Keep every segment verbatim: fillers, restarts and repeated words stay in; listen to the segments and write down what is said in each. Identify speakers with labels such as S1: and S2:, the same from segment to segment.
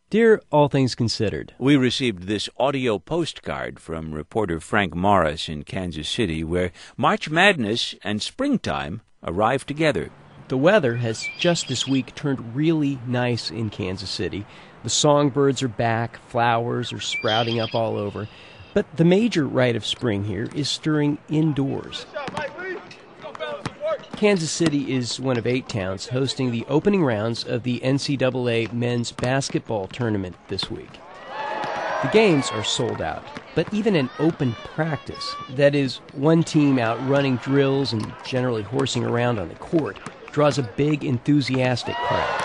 S1: Dear All Things Considered,
S2: we received this audio postcard from reporter Frank Morris in Kansas City, where March Madness and springtime arrive together.
S1: The weather has just this week turned really nice in Kansas City. The songbirds are back, flowers are sprouting up all over. But the major rite of spring here is stirring indoors. Kansas City is one of eight towns hosting the opening rounds of the N C double A men's basketball tournament this week. The games are sold out, but even an open practice, that is, one team out running drills and generally horsing around on the court, draws a big, enthusiastic crowd.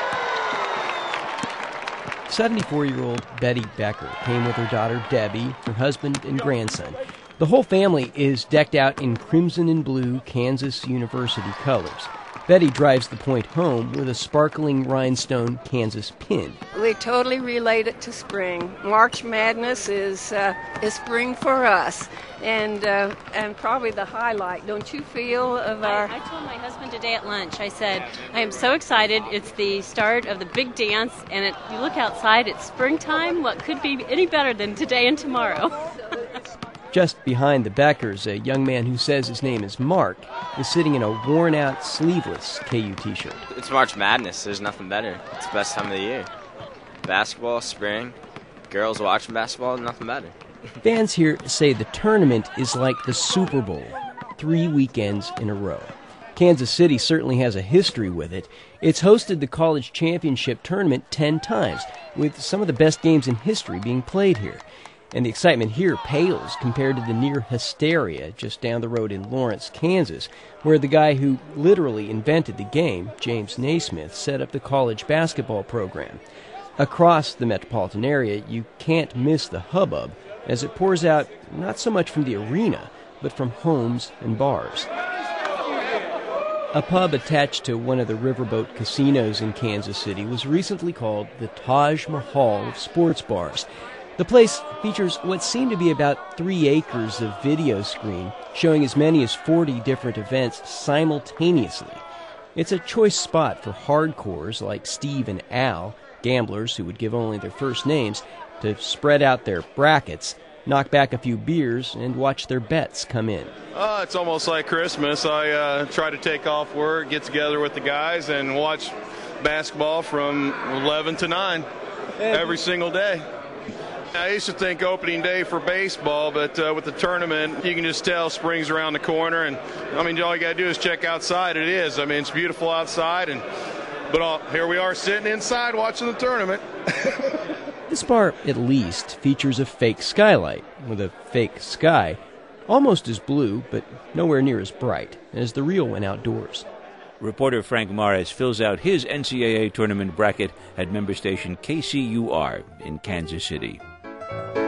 S1: seventy-four-year-old Betty Becker came with her daughter Debbie, her husband, and grandson. The whole family is decked out in crimson and blue Kansas University colors. Betty drives the point home with a sparkling rhinestone Kansas pin.
S3: We totally relate it to spring. March Madness is uh, is spring for us, and uh, and probably the highlight, don't you feel, of our...
S4: I, I told my husband today at lunch, I said, I am so excited. It's the start of the big dance, and it, you look outside, it's springtime. What could be any better than today and tomorrow?
S1: Just behind the Beckers, a young man who says his name is Mark is sitting in a worn-out, sleeveless K U t-shirt.
S5: It's March Madness. There's nothing better. It's the best time of the year. Basketball, spring, girls watching basketball, nothing better.
S1: Fans here say the tournament is like the Super Bowl, three weekends in a row. Kansas City certainly has a history with it. It's hosted the college championship tournament ten times, with some of the best games in history being played here. And the excitement here pales compared to the near hysteria just down the road in Lawrence, Kansas, where the guy who literally invented the game, James Naismith, set up the college basketball program. Across the metropolitan area, you can't miss the hubbub as it pours out not so much from the arena, but from homes and bars. A pub attached to one of the riverboat casinos in Kansas City was recently called the Taj Mahal of sports bars. The place features what seem to be about three acres of video screen, showing as many as forty different events simultaneously. It's a choice spot for hardcores like Steve and Al, gamblers who would give only their first names, to spread out their brackets, knock back a few beers, and watch their bets come in.
S6: Uh, it's almost like Christmas. I uh, try to take off work, get together with the guys, and watch basketball from eleven to nine every single day. I used to think opening day for baseball, but uh, with the tournament, you can just tell spring's around the corner. And I mean, all you got to do is check outside. It is. I mean, it's beautiful outside, and but all, here we are sitting inside watching the tournament.
S1: This bar, at least, features a fake skylight with a fake sky, almost as blue, but nowhere near as bright as the real one outdoors.
S2: Reporter Frank Morris fills out his N C double A tournament bracket at member station K C U R in Kansas City.